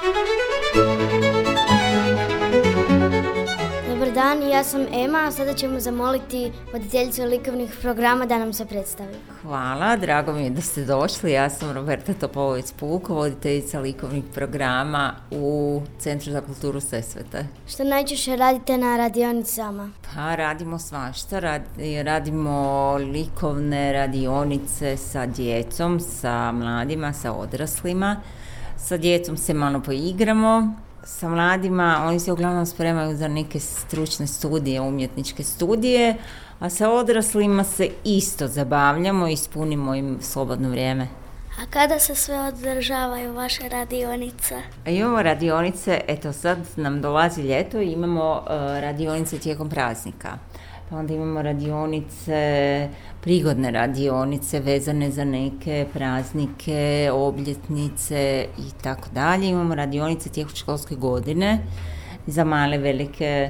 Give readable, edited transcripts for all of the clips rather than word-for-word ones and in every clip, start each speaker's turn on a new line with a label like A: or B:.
A: Dobar dan, ja sam Ema, a sada ćemo zamoliti voditeljicu likovnih programa da nam se predstavi.
B: Hvala, drago mi je da ste došli. Ja sam Roberta Topolovec-Pulko, voditeljica likovnih programa u Centru za kulturu Sesvete.
A: Što najčešće radite na radionicama?
B: Pa radimo svašta, radimo likovne radionice sa djecom, sa mladima, sa odraslima. Sa djecom se malo poigramo. Sa mladima, oni se uglavnom spremaju za neke stručne studije, umjetničke studije, a sa odraslima se isto zabavljamo i ispunimo im slobodno vrijeme.
C: A kada se sve održavaju vaše radionice?
B: Imamo radionice, eto sad nam dolazi ljeto i imamo radionice tijekom praznika. Pa onda imamo radionice, prigodne radionice vezane za neke praznike, obljetnice i tako dalje. Imamo radionice tijekom školske godine za male, velike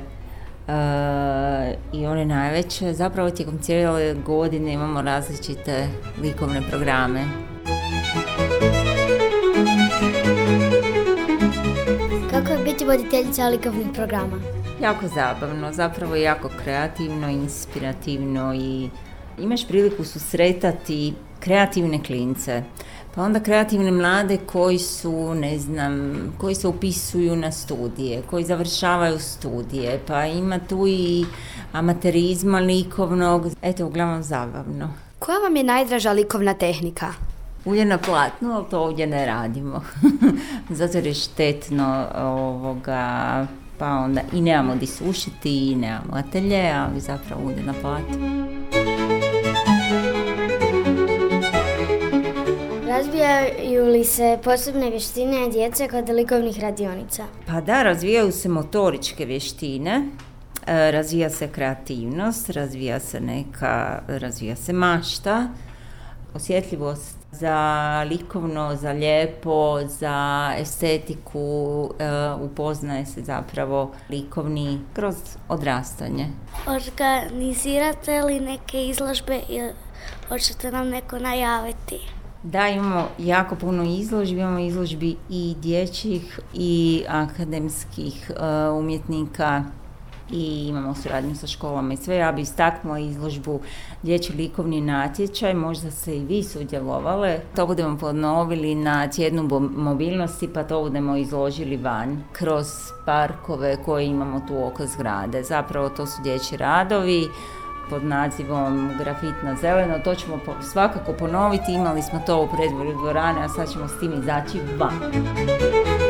B: i one najveće. Zapravo tijekom cijele godine imamo različite likovne programe.
A: Kako je biti voditeljica likovnih programa?
B: Jako zabavno, zapravo jako kreativno, inspirativno i imaš priliku susretati kreativne klince. Pa onda kreativne mlade koji su, koji se upisuju na studije, koji završavaju studije, pa ima tu i amaterizma likovnog, eto uglavnom zabavno.
D: Koja vam je najdraža likovna tehnika?
B: Ulje na platnu, ali to ovdje ne radimo, zato jer je štetno pa onda i nemamo di sušiti i nemamo atelje, ali zapravo ulje na platnu.
A: Razvijaju li se posebne vještine djece kod likovnih radionica?
B: Pa da, razvijaju se motoričke vještine, razvija se kreativnost, razvija se mašta, osjetljivost za likovno, za lijepo, za estetiku, upoznaje se zapravo likovni kroz odrastanje.
C: Organizirate li neke izložbe ili hoćete nam neko najaviti?
B: Da, imamo jako puno izložbi, imamo izložbi i dječjih i akademskih umjetnika i imamo suradnju sa školama i sve. Ja bih istaknula izložbu Dječji likovni natječaj, možda se i vi sudjelovale. To budemo ponovili na tjednu mobilnosti, pa to budemo izložili van kroz parkove koje imamo tu oko zgrade. Zapravo to su dječji radovi pod nazivom Grafit na zeleno. To ćemo svakako ponoviti, imali smo to u predvorju dvorane, a sad ćemo s tim izaći van.